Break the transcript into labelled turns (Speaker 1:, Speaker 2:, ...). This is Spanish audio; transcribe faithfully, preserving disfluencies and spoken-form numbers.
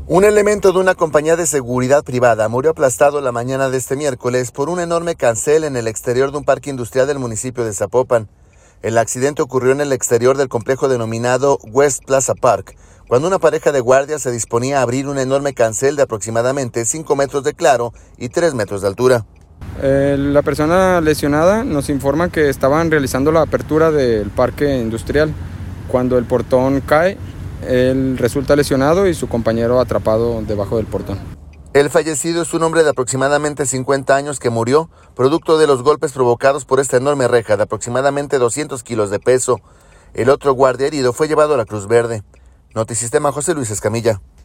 Speaker 1: Un elemento de una compañía de seguridad privada murió aplastado la mañana de este miércoles por un enorme cancel en el exterior de un parque industrial del municipio de Zapopan. El accidente ocurrió en el exterior del complejo denominado West Plaza Park, cuando una pareja de guardias se disponía a abrir un enorme cancel de aproximadamente cinco metros de claro y tres metros de altura.
Speaker 2: Eh, la persona lesionada nos informa que estaban realizando la apertura del parque industrial. Cuando el portón cae, él resulta lesionado y su compañero atrapado debajo del portón.
Speaker 1: El fallecido es un hombre de aproximadamente cincuenta años que murió producto de los golpes provocados por esta enorme reja de aproximadamente doscientos kilos de peso. El otro guardia herido fue llevado a la Cruz Verde. Notisistema, José Luis Escamilla.